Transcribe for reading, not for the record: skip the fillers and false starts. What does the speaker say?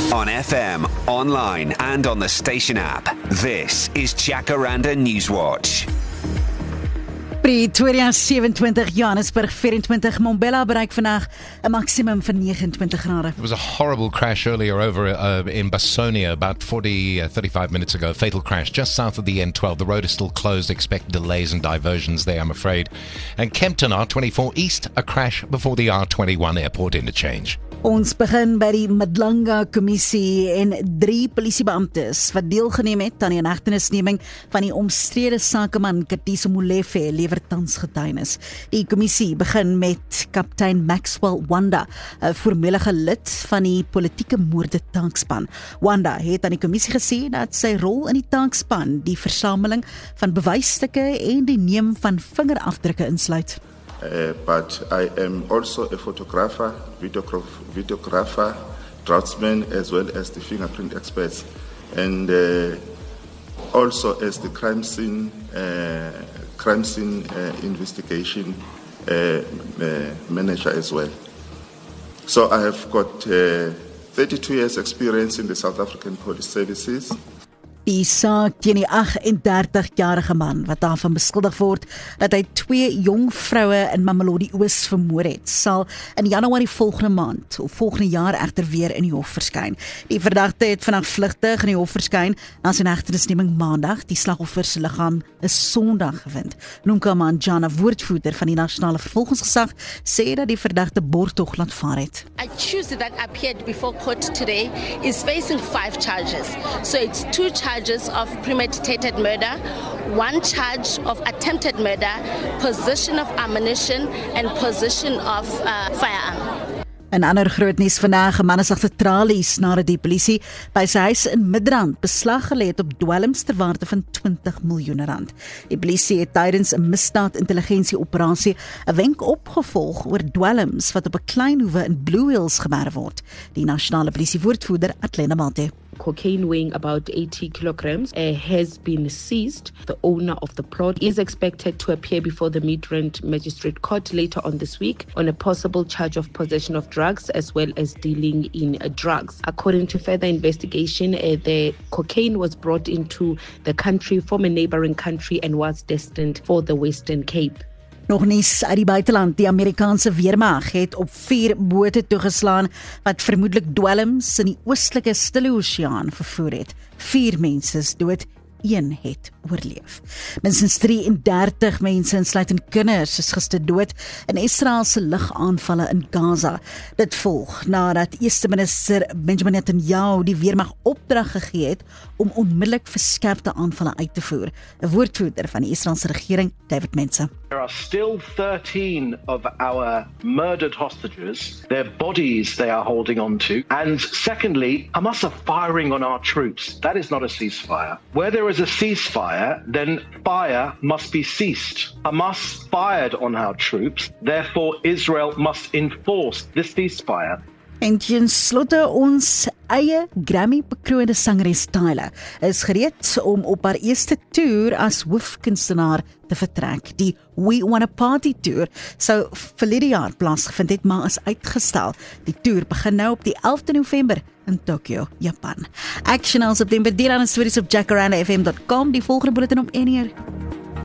On FM, online and on the station app. This is Jacaranda Newswatch. Pretoria 27, Johannesburg 24, Mbombela bereik vandag 'n maksimum van 29 grade. There was a horrible crash earlier over in Bassonia about 35 minutes ago. Fatal crash just south of the N12. The road is still closed. Expect delays and diversions there, I'm afraid. And Kempton R24 East, a crash before the R21 airport interchange. Ons begin by die Madlanga Kommissie en 3 polisiebeamptes wat deelgeneem het aan die inhegtenisneming van die omstrede sakeman Katiso Molefe lewer tans getuienis. Die kommissie begin met kaptein Maxwell Wanda, 'n voormalige lid van die politieke moorde taakspan. Wanda het aan die kommissie gesê dat sy rol in die taakspan die versameling van bewysstukke en die neem van vingerafdrukke insluit. But I am also a photographer, videographer, draftsman, as well as the fingerprint experts, and also as the crime scene investigation manager as well. So I have got 32 years experience in the South African Police Services. Die saak teen die 38-jarige man wat daarvan beskuldig word dat hy 2 jong vroue in Mamelodi Oos vermoor het, sal in Januarie volgende maand of volgende jaar egter weer in die hof verskyn. Die verdagte het vanaf vlugtig in die hof verskyn na sy inhegtenisneming Maandag. Die slagoffer se liggaam is Sondag gevind. Nunka Manjana, woordvoerder van die nasionale vervolgingsgesag, sê dat die verdagte borgtog laat vaar het. Accused that appeared before court today is facing 5 charges. So it's 2 charges of premeditated murder, 1 charge of attempted murder, possession of ammunition, and possession of firearm. In ander groot nuus vandag, 'n man is agter tralies nadat die polisie by sy huis in Midrand beslag gelê het op dwelms ter waarde van 20 miljoen rand. Die polisie het tydens 'n misdaad-intelligensieoperasie 'n wenk opgevolg oor dwelms wat op 'n klein hoewe in Blue Hills geberg word. Die nasionale polisiewoordvoerder Atlena Mate. Cocaine weighing about 80 kilograms has been seized. The owner of the plot is expected to appear before the Midrand Magistrate Court later on this week on a possible charge of possession of drugs as well as dealing in drugs. According to further investigation, the cocaine was brought into the country from a neighboring country and was destined for the Western Cape. Nog nuus uit die buiteland. Die Amerikaanse weermag het op 4 bote toegeslaan wat vermoedelik dwelms in die oostelike Stille Oseaan vervoer het. 4 mense is dood, 1 het oorleef. Minstens 33 mense, insluitend kinders, is gister dood in Israelse lugaanvalle in Gaza. Dit volg nadat eerste minister Benjamin Netanyahu die weermag opdrag gegee het om onmiddellik verskerpte aanvalle uit te voer. 'n Woordvoerder van die Israelse regering, David Mense. There are still 13 of our murdered hostages, their bodies they are holding on to. And secondly, Hamas are firing on our troops. That is not a ceasefire. Where there is a ceasefire, then fire must be ceased. Hamas fired on our troops, therefore Israel must enforce this ceasefire. En ten slotte, ons eie Grammy-bekroonde sangeres Tyla is gereed om op haar eerste toer as hoofkunstenaar te vertrek. Die We Wanna Party tour sou verlede jaar plaasgevind het, maar is uitgestel. Die toer begin nou op die 11de November in Tokyo, Japan. Action al September, deel aan die stories op jacarandafm.com. Die volgende bulletin om 1 uur.